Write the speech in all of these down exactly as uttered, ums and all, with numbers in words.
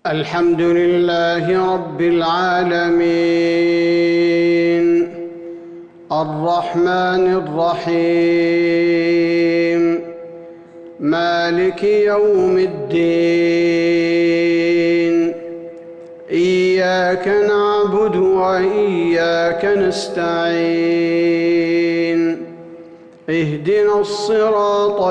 الحمد لله رب العالمين الرحمن الرحيم مالك يوم الدين إياك نعبد وإياك نستعين اهدنا الصراط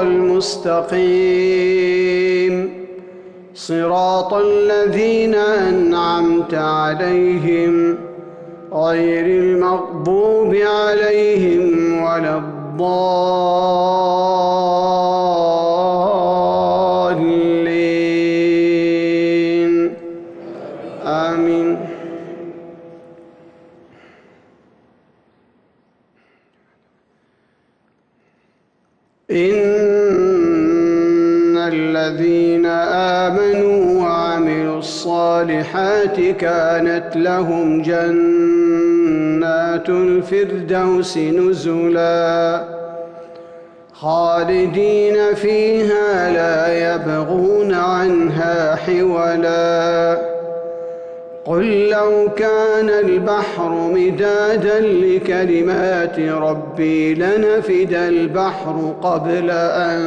المستقيم صراط الذين أنعمت عليهم غير المغضوب عليهم ولا الضالين آمين. إن الذين آمنوا وعملوا الصالحات كانت لهم جنات الفردوس نزلا خالدين فيها لا يبغون عنها حولا. قل لو كان البحر مدادا لكلمات ربي لنفد البحر قبل أن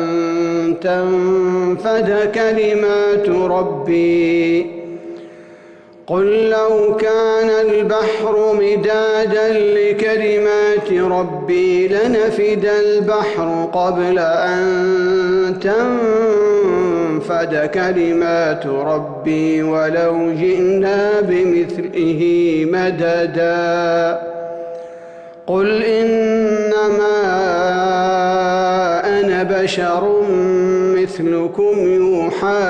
تنفد كلمات ربي قل لو كان البحر مدادا لكلمات ربي لنفد البحر قبل أن تنفد كلمات ربي ولو جئنا بمثله مددا. قل إنما أنا بشر مثلكم يوحى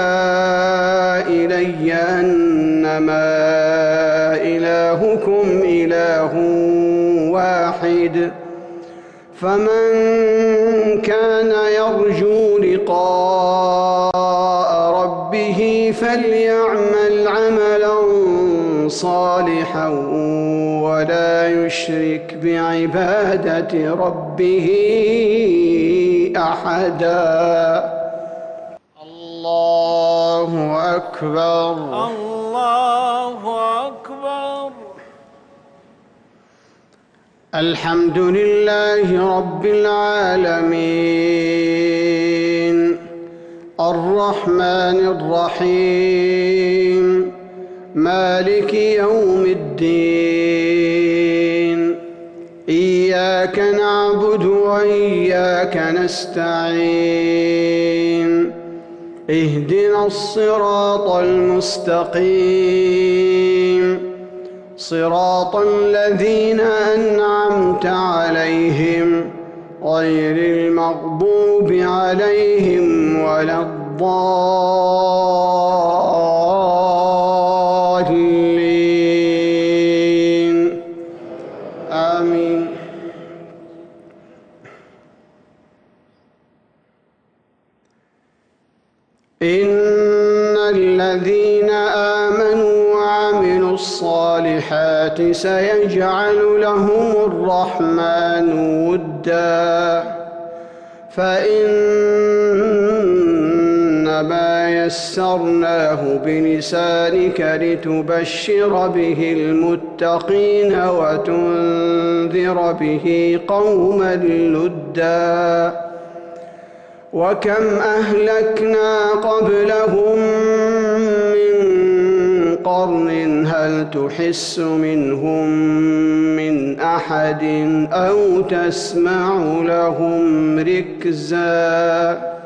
إلي أنما إلهكم إله واحد فمن كان يرجو لقاء ربه فليعمل عملا صالحا ولا يشرك بعبادة ربه أحدا. الله أكبر الله أكبر. الحمد لله رب العالمين الرحمن الرحيم مالك يوم الدين إياك نعبد وإياك نستعين اهدنا الصراط المستقيم صراط الذين أنعمت عليهم غير المغضوب عليهم ولا الضالين آمين. إن الذين آمنوا وعملوا الصالحات سيجعل لهم الرحمن ودا فإنما يسرناه بلسانك لتبشر به المتقين وتنذر به قوما لدا. وكم أهلكنا قبلهم من قرن هل تحس منهم من أحد أو تسمع لهم ركزا.